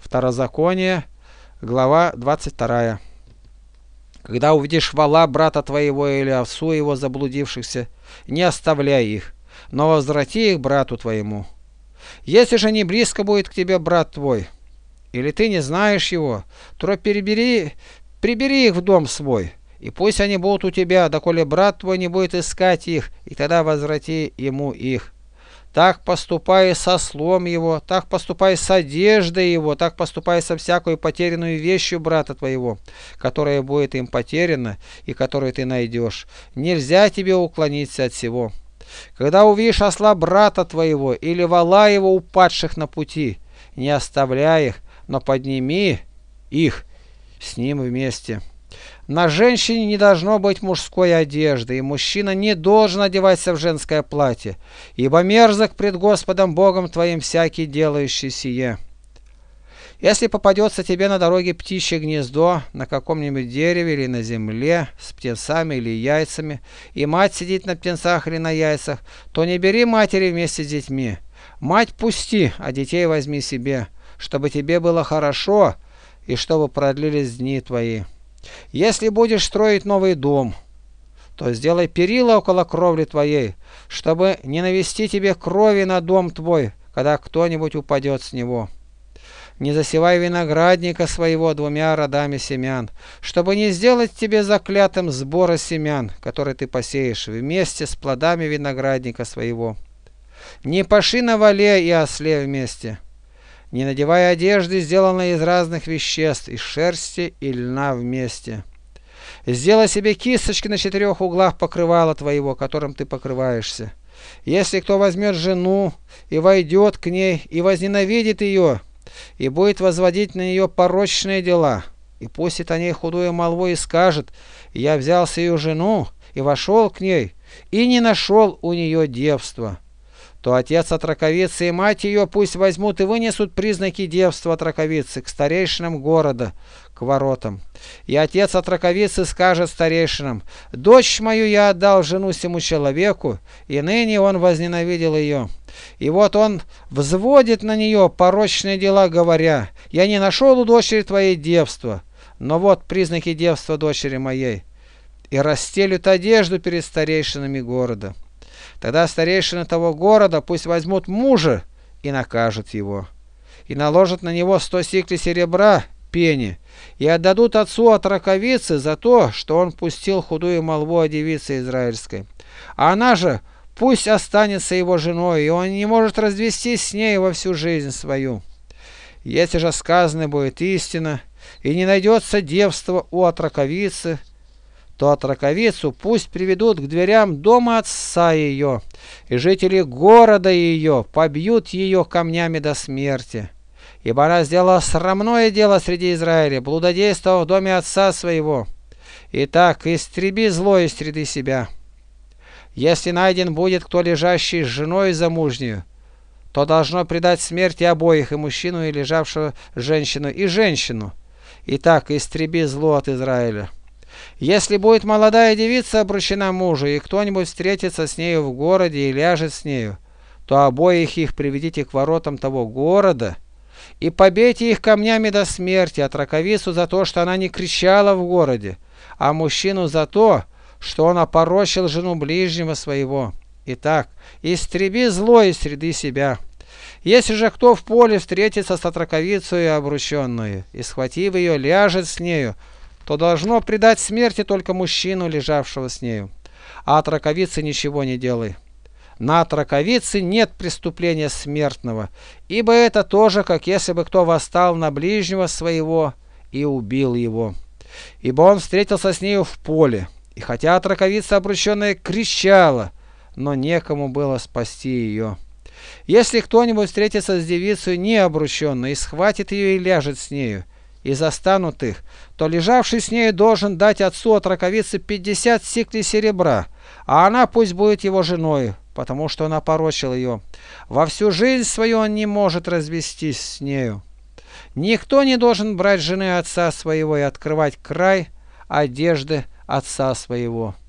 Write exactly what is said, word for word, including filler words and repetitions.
Второзаконие, глава двадцать вторая. Когда увидишь вола брата твоего или овцу его заблудившихся, не оставляй их, но возврати их брату твоему. Если же не близко будет к тебе брат твой, или ты не знаешь его, то перебери, прибери их в дом свой, и пусть они будут у тебя, доколе брат твой не будет искать их, и тогда возврати ему их. Так поступай со ослом его, так поступай с одеждой его, так поступай со всякой потерянной вещью брата твоего, которая будет им потеряна и которую ты найдешь. Нельзя тебе уклониться от всего. Когда увидишь осла брата твоего или вола его упадших на пути, не оставляй их, но подними их с ним вместе. На женщине не должно быть мужской одежды, и мужчина не должен одеваться в женское платье, ибо мерзок пред Господом Богом твоим всякий делающий сие. Если попадется тебе на дороге птичье гнездо на каком-нибудь дереве или на земле с птенцами или яйцами, и мать сидит на птенцах или на яйцах, то не бери матери вместе с детьми. Мать пусти, а детей возьми себе, чтобы тебе было хорошо и чтобы продлились дни твои. Если будешь строить новый дом, то сделай перила около кровли твоей, чтобы не навести тебе крови на дом твой, когда кто-нибудь упадет с него. Не засевай виноградника своего двумя родами семян, чтобы не сделать тебе заклятым сбора семян, которые ты посеешь вместе с плодами виноградника своего. Не паши на воле и осле вместе. Не надевай одежды, сделанной из разных веществ, из шерсти и льна вместе. Сделай себе кисточки на четырех углах покрывала твоего, которым ты покрываешься. Если кто возьмет жену и войдет к ней и возненавидит ее, и будет возводить на нее порочные дела, и пустит о ней худую молву и скажет: «Я взял сию жену и вошел к ней, и не нашел у нее девства», то отец отроковицы и мать ее пусть возьмут и вынесут признаки девства отроковицы к старейшинам города, к воротам. И отец отроковицы скажет старейшинам: «Дочь мою я отдал жену сему человеку, и ныне он возненавидел ее. И вот он взводит на нее порочные дела, говоря: я не нашел у дочери твоей девства, но вот признаки девства дочери моей». И расстелют одежду перед старейшинами города. Тогда старейшины того города пусть возьмут мужа и накажут его, и наложат на него сто сиклей серебра пени, и отдадут отцу отроковицы за то, что он пустил худую молву о девице израильской. А она же пусть останется его женой, и он не может развестись с ней во всю жизнь свою. Если же сказано будет истина, и не найдется девства у отроковицы, то отроковицу пусть приведут к дверям дома отца ее, и жители города ее побьют ее камнями до смерти. Ибо она сделала срамное дело среди Израиля, блудодействовав в доме отца своего. Итак, истреби зло из среды себя. Если найден будет кто лежащий с женой замужнюю, то должно предать смерти обоих, и мужчину, и лежавшего женщину, и женщину. Итак, истреби зло от Израиля. Если будет молодая девица обручена мужу, и кто-нибудь встретится с нею в городе и ляжет с нею, то обоих их приведите к воротам того города и побейте их камнями до смерти, отроковицу за то, что она не кричала в городе, а мужчину за то, что он опорочил жену ближнего своего. Итак, истреби зло из среды себя. Если же кто в поле встретится с отроковицей обрученную, и, схватив ее, ляжет с нею, то должно предать смерти только мужчину, лежавшего с нею, а от раковицы ничего не делай. На отроковице нет преступления смертного, ибо это тоже, как если бы кто восстал на ближнего своего и убил его. Ибо он встретился с нею в поле, и хотя отроковица обрученная кричала, но некому было спасти ее. Если кто-нибудь встретится с девицей необрученной и схватит ее и ляжет с нею, и застанут их, то лежавший с нею должен дать отцу отроковицы пятьдесят сиклей серебра, а она пусть будет его женой, потому что он опорочил ее. Во всю жизнь свою он не может развестись с нею. Никто не должен брать жены отца своего и открывать край одежды отца своего.